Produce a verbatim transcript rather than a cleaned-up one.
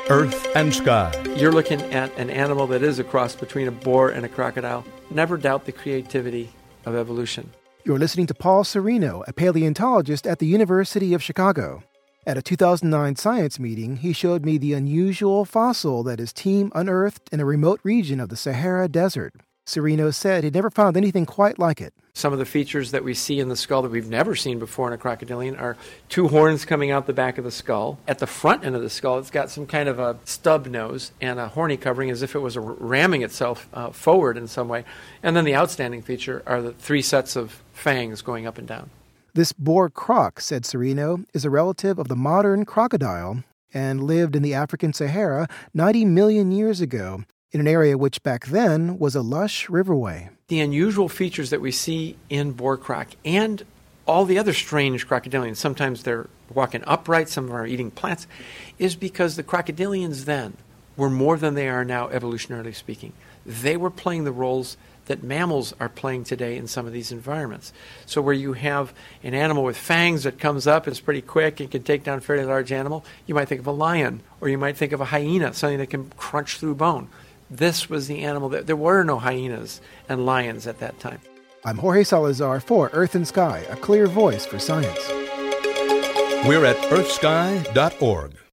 Earth and Sky. You're looking at an animal that is a cross between a boar and a crocodile. Never doubt the creativity of evolution. You're listening to Paul Sereno, a paleontologist at the University of Chicago. At a two thousand nine science meeting, he showed me the unusual fossil that his team unearthed in a remote region of the Sahara Desert. Sereno said he'd never found anything quite like it. Some of the features that we see in the skull that we've never seen before in a crocodilian are two horns coming out the back of the skull. At the front end of the skull, it's got some kind of a stub nose and a horny covering as if it was ramming itself uh, forward in some way. And then the outstanding feature are the three sets of fangs going up and down. This boar croc, said Sereno, is a relative of the modern crocodile and lived in the African Sahara ninety million years ago, in an area which back then was a lush riverway. The unusual features that we see in boar croc and all the other strange crocodilians, sometimes they're walking upright, some of them are eating plants, is because the crocodilians then were more than they are now, evolutionarily speaking. They were playing the roles that mammals are playing today in some of these environments. So where you have an animal with fangs that comes up, is pretty quick and can take down a fairly large animal, you might think of a lion, or you might think of a hyena, something that can crunch through bone. This was the animal that there were no hyenas and lions at that time. I'm Jorge Salazar for Earth and Sky, a clear voice for science. We're at earth sky dot org.